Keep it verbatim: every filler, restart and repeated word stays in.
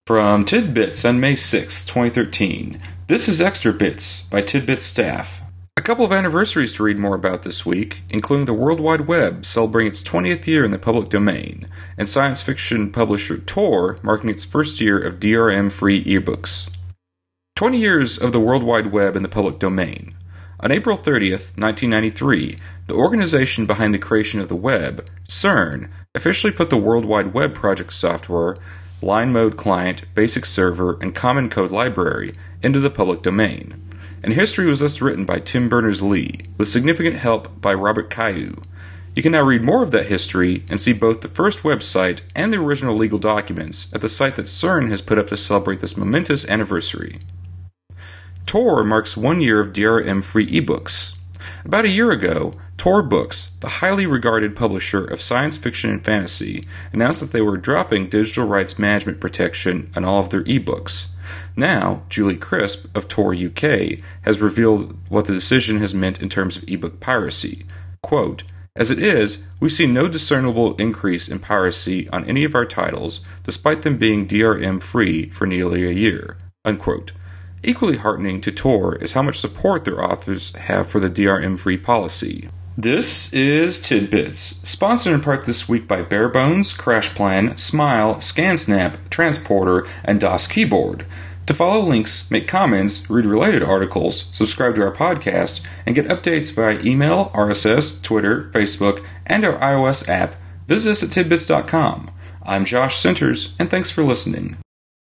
From Tidbits on May sixth, twenty thirteen, this is Extra Bits by Tidbits staff. A couple of anniversaries to read more about this week, including the World Wide Web celebrating its twentieth year in the public domain, and science fiction publisher Tor marking its first year of D R M-free ebooks. twenty years of the World Wide Web in the public domain. On April thirtieth, nineteen ninety-three, the organization behind the creation of the web, CERN, officially put the World Wide Web project software, line mode client, basic server, and common code library into the public domain. And history was thus written by Tim Berners-Lee, with significant help by Robert Cailliau. You can now read more of that history and see both the first website and the original legal documents at the site that CERN has put up to celebrate this momentous anniversary. Tor marks one year of D R M-free ebooks. About a year ago, Tor Books, the highly regarded publisher of science fiction and fantasy, announced that they were dropping digital rights management protection on all of their ebooks. Now, Julie Crisp of Tor U K has revealed what the decision has meant in terms of ebook piracy. Quote, "As it is, we see no discernible increase in piracy on any of our titles, despite them being D R M-free for nearly a year." Unquote. Equally heartening to Tor is how much support their authors have for the D R M-free policy. This is Tidbits, sponsored in part this week by Barebones, CrashPlan, Smile, ScanSnap, Transporter, and DOS Keyboard. To follow links, make comments, read related articles, subscribe to our podcast, and get updates via email, R S S, Twitter, Facebook, and our iOS app, visit us at tidbits dot com. I'm Josh Centers, and thanks for listening.